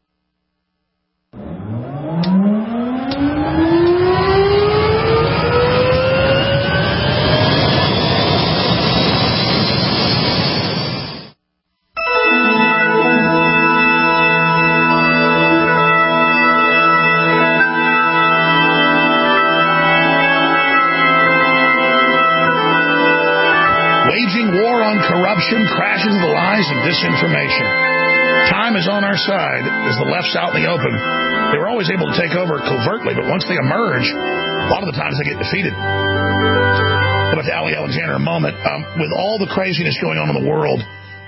Waging war on corruption, crashes of the lies, and disinformation. Time is on our side as the left's out in the open. They were always able to take over covertly, but once they emerge, a lot of the times they get defeated. I'll get to Ali Alexander in a moment. With all the craziness going on in the world,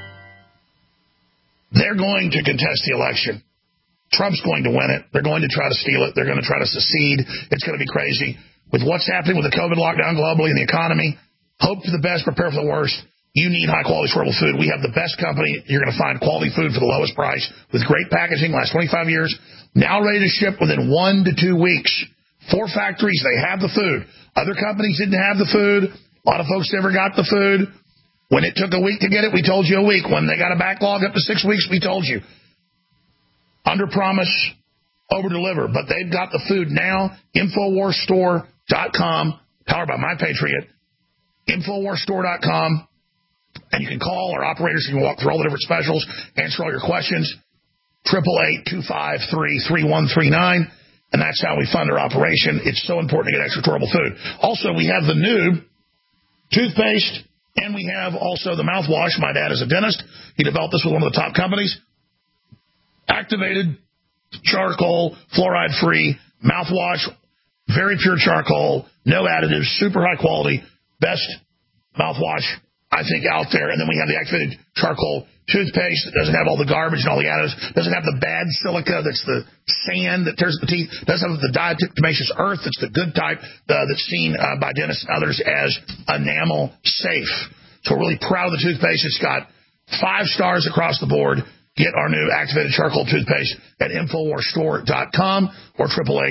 they're going to contest the election. Trump's going to win it. They're going to try to steal it. They're going to try to secede. It's going to be crazy. With what's happening with the COVID lockdown globally and the economy, hope for the best, prepare for the worst. You need high-quality, affordable food. We have the best company. You're going to find quality food for the lowest price with great packaging, last 25 years. Now ready to ship within 1 to 2 weeks. 4 factories, they have the food. Other companies didn't have the food. A lot of folks never got the food. When it took a week to get it, we told you a week. When they got a backlog up to 6 weeks, we told you. Under promise, over deliver. But they've got the food now. InfoWarsStore.com, powered by My Patriot. InfoWarsStore.com. And you can call our operators. You can walk through all the different specials, answer all your questions. 888-253-3139. And that's how we fund our operation. It's so important to get extraterritorial food. Also, we have the new toothpaste, and we have also the mouthwash. My dad is a dentist. He developed this with one of the top companies. Activated charcoal, fluoride-free mouthwash, very pure charcoal, no additives, super high quality, best mouthwash, I think, out there. And then we have the activated charcoal toothpaste that doesn't have all the garbage and all the additives, doesn't have the bad silica that's the sand that tears the teeth, doesn't have the diatomaceous earth that's the good type that's seen by dentists and others as enamel safe. So we're really proud of the toothpaste. It's got 5 stars across the board. Get our new activated charcoal toothpaste at InfoWarsStore.com or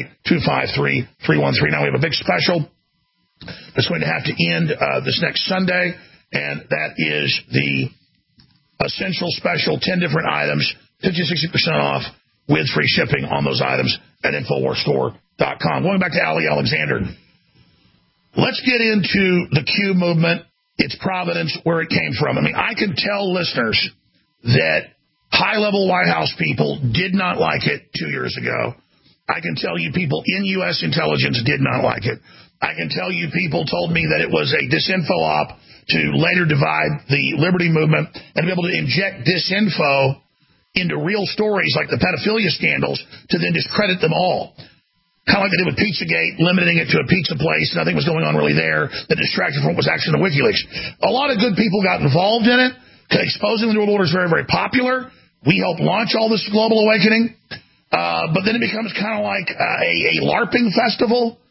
888-253-3139. We have a big special that's going to have to end this next Sunday, and that is the Essential Special, 10 different items, 50-60% off with free shipping on those items at InfoWarsStore.com. Going back to Ali Alexander, let's get into the Q movement, its provenance, where it came from. I mean, I can tell listeners that high-level White House people did not like it 2 years ago. I can tell you people in U.S. intelligence did not like it. I can tell you people told me that it was a disinfo op to later divide the liberty movement and be able to inject disinfo into real stories like the pedophilia scandals to then discredit them all. Kind of like they did with Pizzagate, limiting it to a pizza place. Nothing was going on really there. The distraction from what was actually in the WikiLeaks. A lot of good people got involved in it. Exposing the New World Order is very, very popular. We helped launch all this global awakening. But then it becomes kind of like a LARPing festival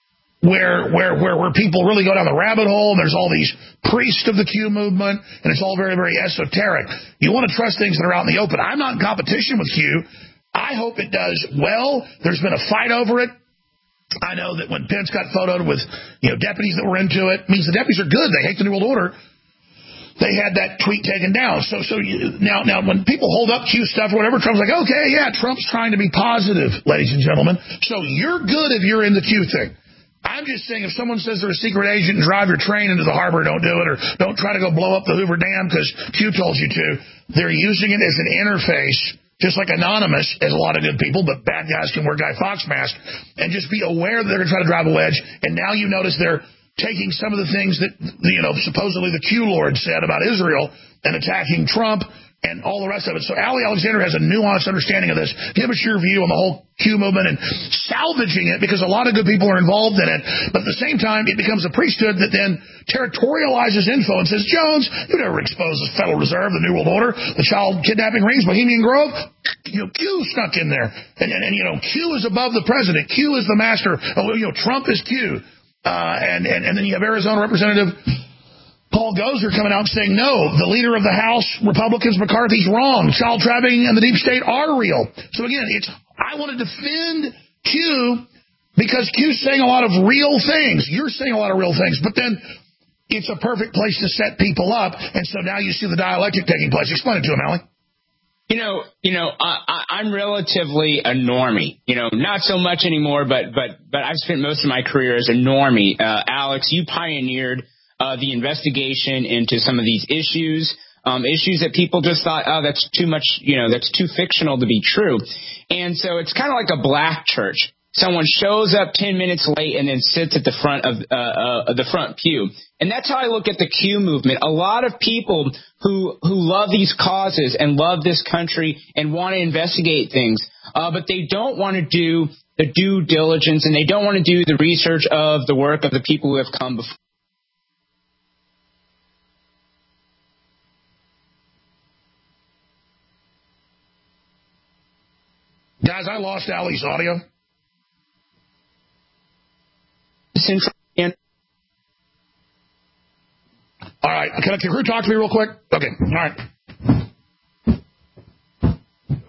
where people really go down the rabbit hole, and there's all these priests of the Q movement, and it's all very, very esoteric. You want to trust things that are out in the open. I'm not in competition with Q. I hope it does well. There's been a fight over it. I know that when Pence got photoed with deputies that were into it, means the deputies are good. They hate the New World Order. They had that tweet taken down. So now when people hold up Q stuff or whatever, Trump's like, okay, yeah, Trump's trying to be positive, ladies and gentlemen. So you're good if you're in the Q thing. I'm just saying if someone says they're a secret agent and drive your train into the harbor, don't do it, or don't try to go blow up the Hoover Dam because Q told you to. They're using it as an interface, just like Anonymous, as a lot of good people, but bad guys can wear Guy Fawkes masks. And just be aware that they're going to try to drive a wedge. And now you notice they're taking some of the things that, supposedly the Q Lord said about Israel and attacking Trump and all the rest of it. So Ali Alexander has a nuanced understanding of this. Give us your view on the whole Q movement and salvaging it, because a lot of good people are involved in it. But at the same time, it becomes a priesthood that then territorializes info and says, Jones, you never exposed the Federal Reserve, the New World Order, the child kidnapping rings, Bohemian Grove. Q snuck in there. And Q is above the president. Q is the master. Trump is Q. And then you have Arizona Representative Paul Gozer coming out saying, no, the leader of the House, Republicans, McCarthy's wrong. Child trafficking and the deep state are real. So again, I want to defend Q because Q's saying a lot of real things. You're saying a lot of real things, but then it's a perfect place to set people up. And so now you see the dialectic taking place. Explain it to him, Allie. I'm relatively a normie. Not so much anymore, but I've spent most of my career as a normie. Alex, you pioneered the investigation into some of these issues that people just thought, oh, that's too much, that's too fictional to be true. And so it's kind of like a black church. Someone shows up 10 minutes late and then sits at the front of the front pew. And that's how I look at the Q movement. A lot of people who love these causes and love this country and want to investigate things, but they don't want to do the due diligence and they don't want to do the research of the work of the people who have come before. Guys, I lost Allie's audio. All right. Can you talk to me real quick? Okay. All right.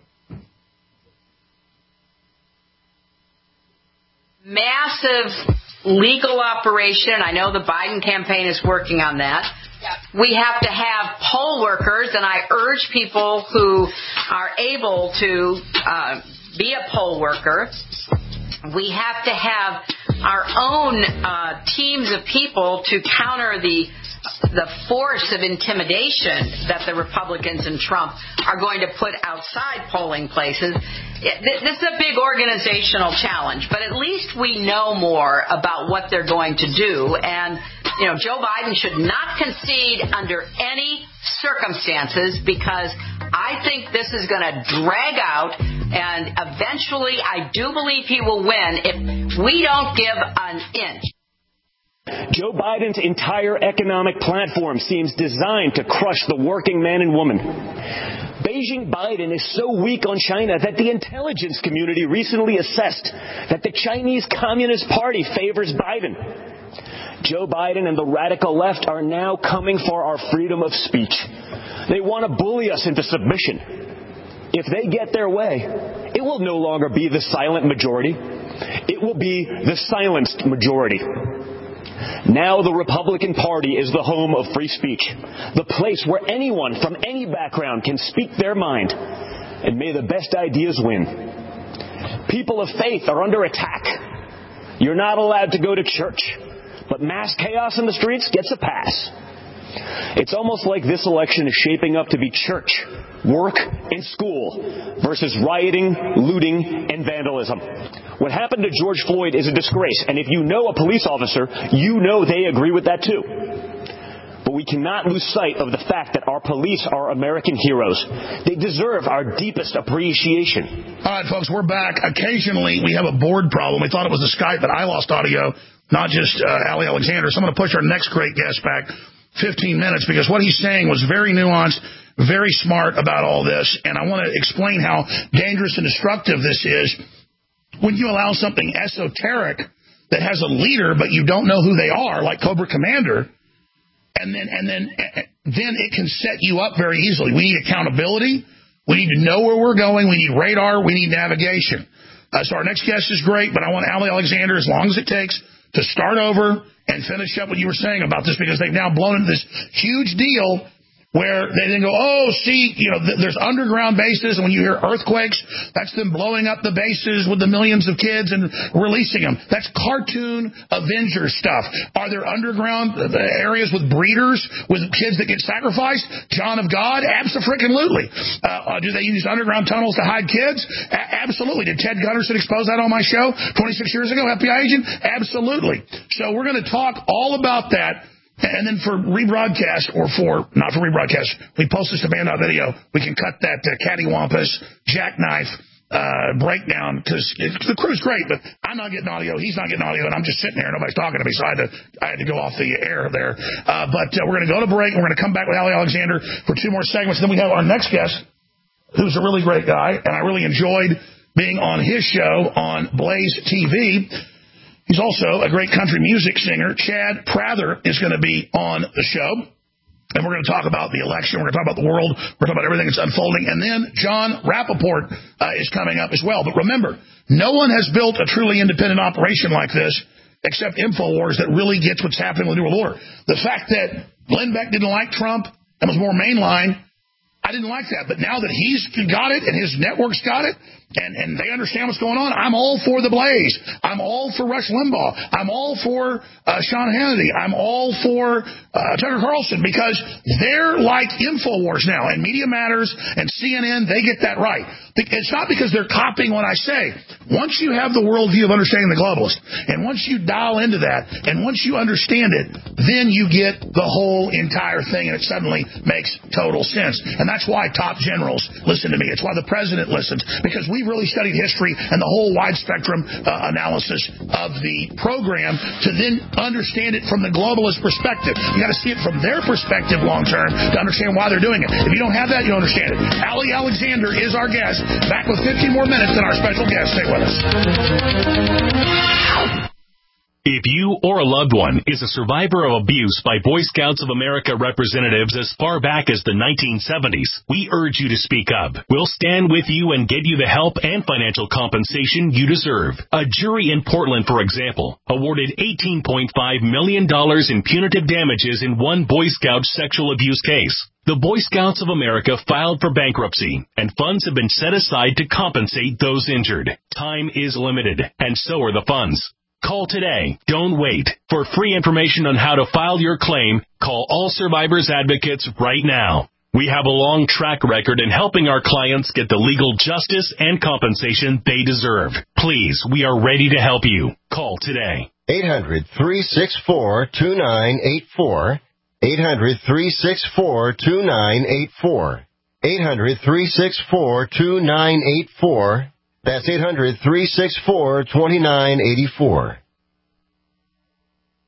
Massive legal operation. I know the Biden campaign is working on that. We have to have poll workers, and I urge people who are able to be a poll worker. We have to have our own teams of people to counter the force of intimidation that the Republicans and Trump are going to put outside polling places. This is a big organizational challenge, but at least we know more about what they're going to do. And, Joe Biden should not concede under any circumstances, because I think this is going to drag out, and eventually I do believe he will win if we don't give an inch. Joe Biden's entire economic platform seems designed to crush the working man and woman. Beijing Biden is so weak on China that the intelligence community recently assessed that the Chinese Communist Party favors Biden. Joe Biden and the radical left are now coming for our freedom of speech. They want to bully us into submission. If they get their way, it will no longer be the silent majority. It will be the silenced majority. Now the Republican Party is the home of free speech, the place where anyone from any background can speak their mind, and may the best ideas win. People of faith are under attack. You're not allowed to go to church, but mass chaos in the streets gets a pass. It's almost like this election is shaping up to be church, work, and school versus rioting, looting, and vandalism. What happened to George Floyd is a disgrace, and if you know a police officer, you know they agree with that too. But we cannot lose sight of the fact that our police are American heroes. They deserve our deepest appreciation. All right, folks, we're back. Occasionally, we have a board problem. We thought it was the Skype, but I lost audio, not just Ali Alexander. So I'm going to push our next great guest back 15 minutes, because what he's saying was very nuanced, very smart about all this, and I want to explain how dangerous and destructive this is when you allow something esoteric that has a leader but you don't know who they are, like Cobra Commander, and then it can set you up very easily. We need accountability. We need to know where we're going. We need radar. We need navigation. So our next guest is great, but I want Ali Alexander, as long as it takes, to start over and finish up what you were saying about this, because they've now blown into this huge deal where they then go, there's underground bases, and when you hear earthquakes, that's them blowing up the bases with the millions of kids and releasing them. That's cartoon Avengers stuff. Are there underground areas with breeders, with kids that get sacrificed? John of God? Abso-freaking-lutely. Do they use underground tunnels to hide kids? Absolutely. Did Ted Gunderson expose that on my show 26 years ago, FBI agent? Absolutely. So we're going to talk all about that. And then for rebroadcast, not for rebroadcast, we post this to Band.video, we can cut that cattywampus, jackknife, breakdown, because the crew's great, but I'm not getting audio, he's not getting audio, and I'm just sitting there, nobody's talking to me, so I had to go off the air there. But we're going to go to break, and we're going to come back with Ali Alexander for 2 more segments. Then we have our next guest, who's a really great guy, and I really enjoyed being on his show on Blaze TV. He's also a great country music singer. Chad Prather is going to be on the show. And we're going to talk about the election. We're going to talk about the world. We're going to talk about everything that's unfolding. And then John Rappaport is coming up as well. But remember, no one has built a truly independent operation like this except InfoWars that really gets what's happening with the New World Order. The fact that Glenn Beck didn't like Trump and was more mainline, I didn't like that. But now that he's got it and his network's got it, and they understand what's going on, I'm all for the Blaze. I'm all for Rush Limbaugh. I'm all for Sean Hannity. I'm all for Tucker Carlson, because they're like InfoWars now, and Media Matters and CNN, they get that right. It's not because they're copying what I say. Once you have the worldview of understanding the globalist, and once you dial into that, and once you understand it, then you get the whole entire thing, and it suddenly makes total sense. And that's why top generals listen to me. It's why the president listens, because we've really studied history and the whole wide spectrum analysis of the program to then understand it from the globalist perspective. You got to see it from their perspective long term to understand why they're doing it. If you don't have that, you don't understand it. Ali Alexander is our guest. Back with 15 more minutes and our special guest. Stay with us. If you or a loved one is a survivor of abuse by Boy Scouts of America representatives as far back as the 1970s, we urge you to speak up. We'll stand with you and get you the help and financial compensation you deserve. A jury in Portland, for example, awarded $18.5 million in punitive damages in one Boy Scout sexual abuse case. The Boy Scouts of America filed for bankruptcy, and funds have been set aside to compensate those injured. Time is limited, and so are the funds. Call today. Don't wait. For free information on how to file your claim, call All Survivors Advocates right now. We have a long track record in helping our clients get the legal justice and compensation they deserve. Please, we are ready to help you. Call today. 800-364-2984. 800-364-2984. 800-364-2984. That's 800-364-2984.